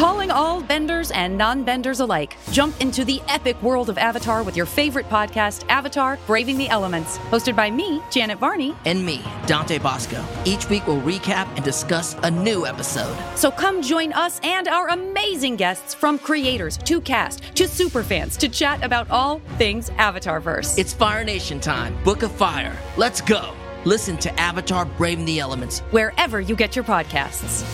Calling all benders and non-benders alike. Jump into the epic world of Avatar with your favorite podcast, Avatar: Braving the Elements. Hosted by me, Janet Varney. And me, Dante Bosco. Each week we'll recap and discuss a new episode. So come join us and our amazing guests, from creators to cast to superfans, to chat about all things Avatarverse. It's Fire Nation time. Book of Fire. Let's go. Listen to Avatar: Braving the Elements wherever you get your podcasts.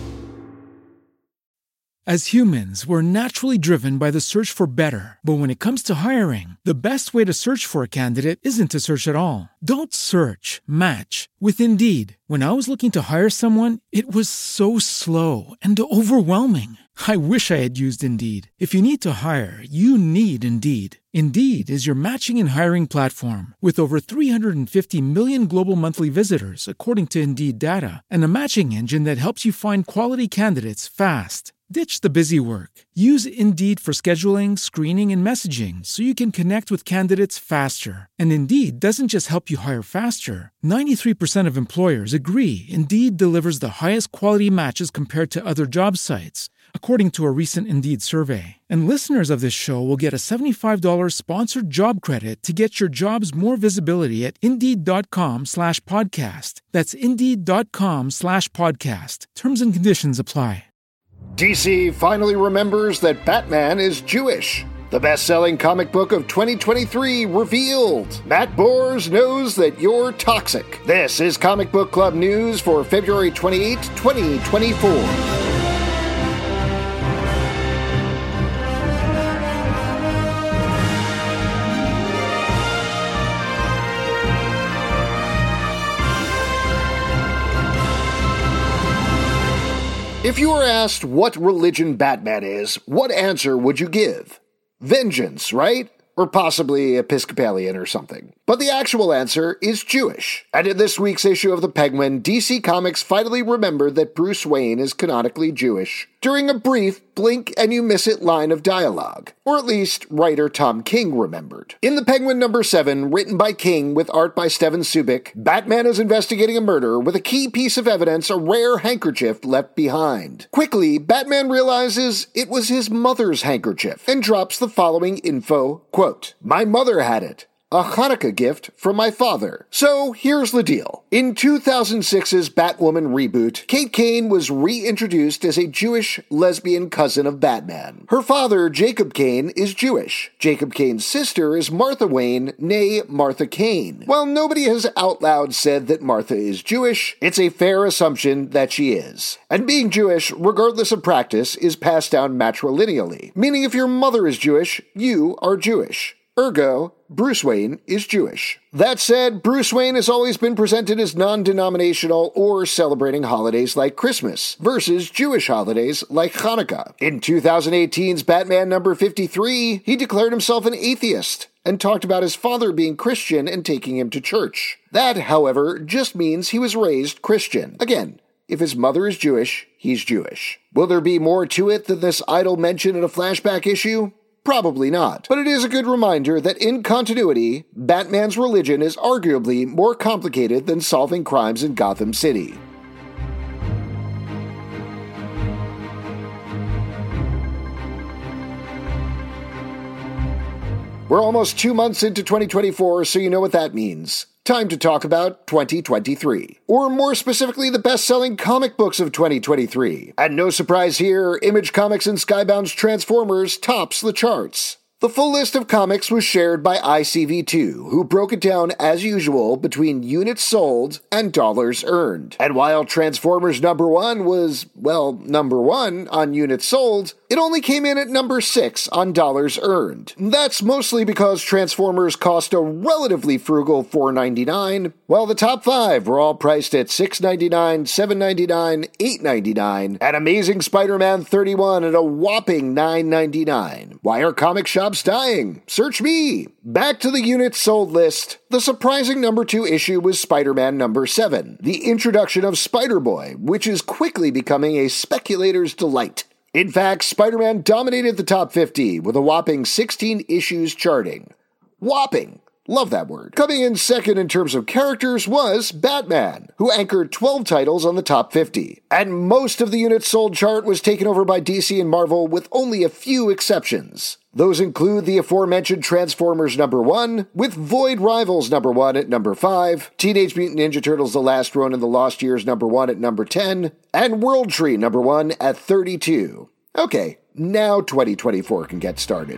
As humans, we're naturally driven by the search for better. But when it comes to hiring, the best way to search for a candidate isn't to search at all. Don't search, match with Indeed. When I was looking to hire someone, it was so slow and overwhelming. I wish I had used Indeed. If you need to hire, you need Indeed. Indeed is your matching and hiring platform with over 350 million global monthly visitors, according to Indeed data, and a matching engine that helps you find quality candidates fast. Ditch the busy work. Use Indeed for scheduling, screening, and messaging so you can connect with candidates faster. And Indeed doesn't just help you hire faster. 93% of employers agree Indeed delivers the highest quality matches compared to other job sites, according to a recent Indeed survey. And listeners of this show will get a $75 sponsored job credit to get your jobs more visibility at Indeed.com/podcast. That's Indeed.com/podcast. Terms and conditions apply. DC finally remembers that Batman is Jewish. The best-selling comic book of 2023 revealed. Matt Bors knows that you're toxic. This is Comic Book Club news for February 28, 2024. If you were asked what religion Batman is, what answer would you give? Vengeance, right? Or possibly Episcopalian or something. But the actual answer is Jewish. And in this week's issue of the Penguin, DC Comics finally remembered that Bruce Wayne is canonically Jewish during a brief blink-and-you-miss-it line of dialogue. Or at least, writer Tom King remembered. In the Penguin number 7, written by King with art by Steven Subic, Batman is investigating a murder with a key piece of evidence, a rare handkerchief left behind. Quickly, Batman realizes it was his mother's handkerchief and drops the following info, quote, "My mother had it. A Hanukkah gift from my father." So here's the deal. In 2006's Batwoman reboot, Kate Kane was reintroduced as a Jewish lesbian cousin of Batman. Her father, Jacob Kane, is Jewish. Jacob Kane's sister is Martha Wayne, née Martha Kane. While nobody has out loud said that Martha is Jewish, it's a fair assumption that she is. And being Jewish, regardless of practice, is passed down matrilineally, meaning if your mother is Jewish, you are Jewish. Ergo, Bruce Wayne is Jewish. That said, Bruce Wayne has always been presented as non-denominational or celebrating holidays like Christmas versus Jewish holidays like Hanukkah. In 2018's Batman number 53, he declared himself an atheist and talked about his father being Christian and taking him to church. That, however, just means he was raised Christian. Again, if his mother is Jewish, he's Jewish. Will there be more to it than this idle mention in a flashback issue? Probably not. But it is a good reminder that in continuity, Batman's religion is arguably more complicated than solving crimes in Gotham City. We're almost 2 months into 2024, so you know what that means. Time to talk about 2023. Or more specifically, the best-selling comic books of 2023. And no surprise here, Image Comics and Skybound's Transformers tops the charts. The full list of comics was shared by ICV2, who broke it down as usual between units sold and dollars earned. And while Transformers number 1 was, well, number 1 on units sold, it only came in at number 6 on dollars earned. That's mostly because Transformers cost a relatively frugal $4.99, while the top 5 were all priced at $6.99, $7.99, $8.99, and Amazing Spider-Man 31 at a whopping $9.99. Why are comic shops dying? Search me! Back to the units sold list. The surprising number 2 issue was Spider-Man number 7, the introduction of Spider-Boy, which is quickly becoming a speculator's delight. In fact, Spider-Man dominated the top 50 with a whopping 16 issues charting. Whopping! Love that word. Coming in second in terms of characters was Batman, who anchored 12 titles on the top 50. And most of the units sold chart was taken over by DC and Marvel with only a few exceptions. Those include the aforementioned Transformers #1, with Void Rivals #1 at number 5, Teenage Mutant Ninja Turtles The Last Ronin and the Lost Years #1 at number 10, and World Tree #1 at 32. Okay, now 2024 can get started.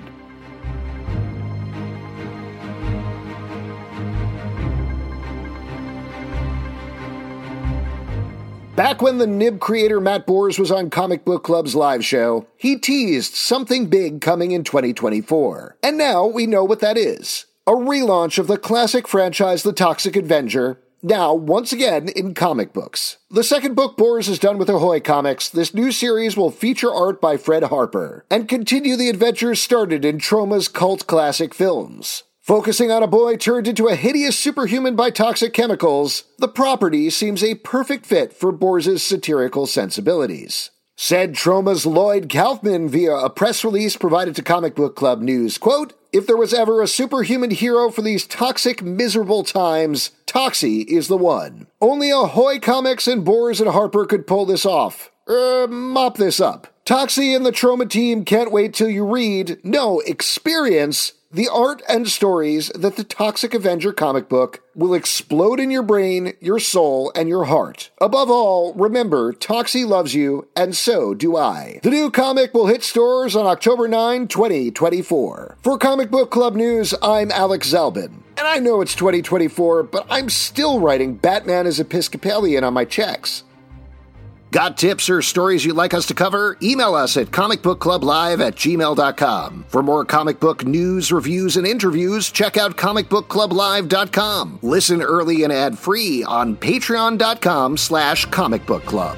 Back when the Nib creator Matt Bors was on Comic Book Club's live show, he teased something big coming in 2024. And now we know what that is. A relaunch of the classic franchise The Toxic Avenger, now once again in comic books. The second book Bors has done with Ahoy Comics, this new series will feature art by Fred Harper, and continue the adventures started in Troma's cult classic films. Focusing on a boy turned into a hideous superhuman by toxic chemicals, the property seems a perfect fit for Bors' satirical sensibilities. Said Troma's Lloyd Kaufman via a press release provided to Comic Book Club News, quote, "If there was ever a superhuman hero for these toxic, miserable times, Toxie is the one. Only Ahoy Comics and Bors and Harper could pull this off. Mop this up. Toxie and the Troma team can't wait till you read, no, experience, the art and stories that the Toxic Avenger comic book will explode in your brain, your soul, and your heart. Above all, remember, Toxie loves you, and so do I." The new comic will hit stores on October 9, 2024. For Comic Book Club News, I'm Alex Zalbin. And I know it's 2024, but I'm still writing Batman as Episcopalian on my checks. Got tips or stories you'd like us to cover? Email us at comicbookclublive@gmail.com. For more comic book news, reviews, and interviews, check out comicbookclublive.com. Listen early and ad-free on patreon.com/comicbookclub.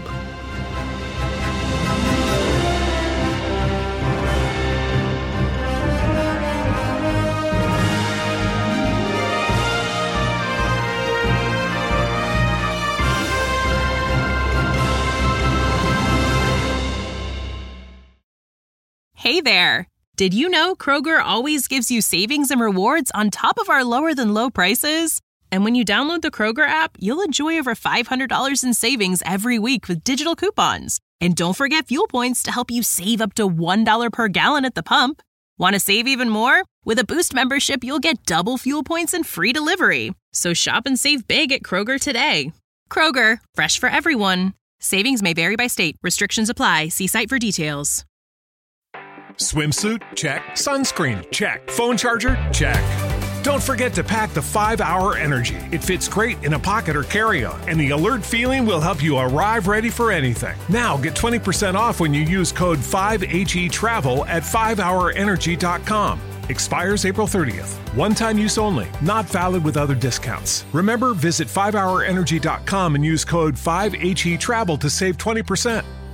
Hey there! Did you know Kroger always gives you savings and rewards on top of our lower-than-low prices? And when you download the Kroger app, you'll enjoy over $500 in savings every week with digital coupons. And don't forget fuel points to help you save up to $1 per gallon at the pump. Want to save even more? With a Boost membership, you'll get double fuel points and free delivery. So shop and save big at Kroger today. Kroger, fresh for everyone. Savings may vary by state. Restrictions apply. See site for details. Swimsuit? Check. Sunscreen? Check. Phone charger? Check. Don't forget to pack the 5-Hour Energy. It fits great in a pocket or carry-on, and the alert feeling will help you arrive ready for anything. Now get 20% off when you use code 5HETRAVEL at 5hourenergy.com. Expires April 30th. One-time use only. Not valid with other discounts. Remember, visit 5hourenergy.com and use code 5HETRAVEL to save 20%.